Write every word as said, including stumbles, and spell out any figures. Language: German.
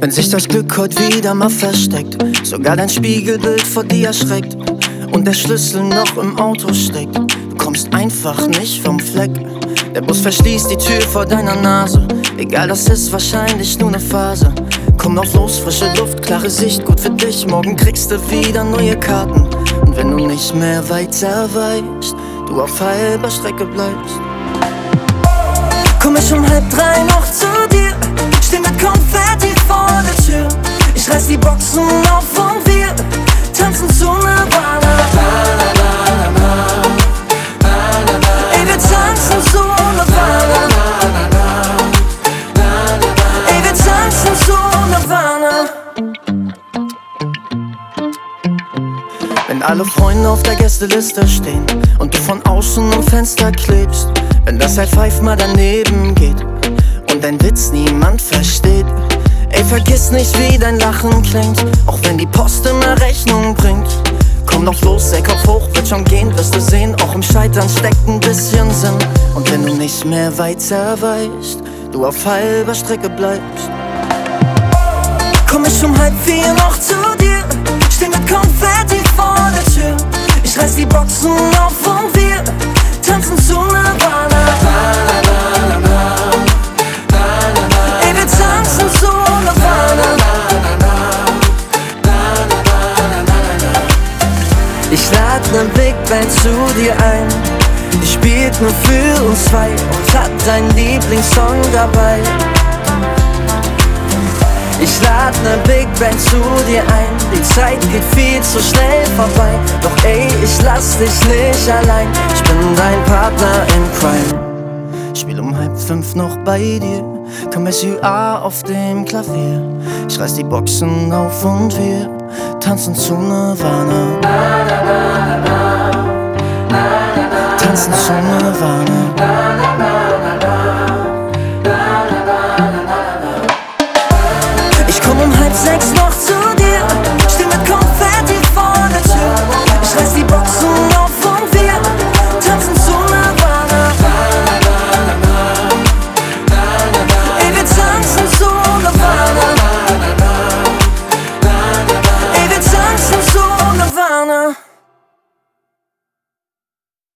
Wenn sich das Glück heute wieder mal versteckt, sogar dein Spiegelbild vor dir erschreckt und der Schlüssel noch im Auto steckt, du kommst einfach nicht vom Fleck. Der Bus verschließt die Tür vor deiner Nase, egal, das ist wahrscheinlich nur ne Phase. Komm auf los, frische Luft, klare Sicht, gut für dich, morgen kriegst du wieder neue Karten. Und wenn du nicht mehr weiter weißt, du auf halber Strecke bleibst, komm ich um halb drei noch zu dir, steh mit Konfetti vor der Tür. Ich reiß die Boxen auf und wir tanzen zu Nirvana. Ey, wir tanzen zu Nirvana. Ey, wir tanzen zu Nirvana. Wenn alle Freunde auf der Gästeliste stehen und du von außen am Fenster klebst, wenn das High Five mal daneben geht und dein Witz niemand versteht. Ey, vergiss nicht, wie dein Lachen klingt, auch wenn die Post immer Rechnung bringt. Komm doch los, ey, Kopf hoch, wird schon gehen, wirst du sehen, auch im Scheitern steckt ein bisschen Sinn. Und wenn du nicht mehr weiter weißt, du auf halber Strecke bleibst, komm ich um halb vier noch zu dir, steh mit Konfetti vor der Tür. Ich reiß die Boxen auf und wir tanzen zu Nirvana. Ey, wir tanzen zu Nirvana. Ich lad ne Big Band zu dir ein, die spielt nur für uns zwei und hat deinen Lieblingssong dabei. Ich lad ne Big Band zu dir ein, die Zeit geht viel zu schnell vorbei. Doch ey, ich lass dich nicht allein, ich bin dein Partner in Crime. Spiel um halb fünf noch bei dir, komm S U A auf dem Klavier. Ich reiß die Boxen auf und wir tanzen zu Nirvana. Tanzen zu Nirvana. Ich komm um halb sechs noch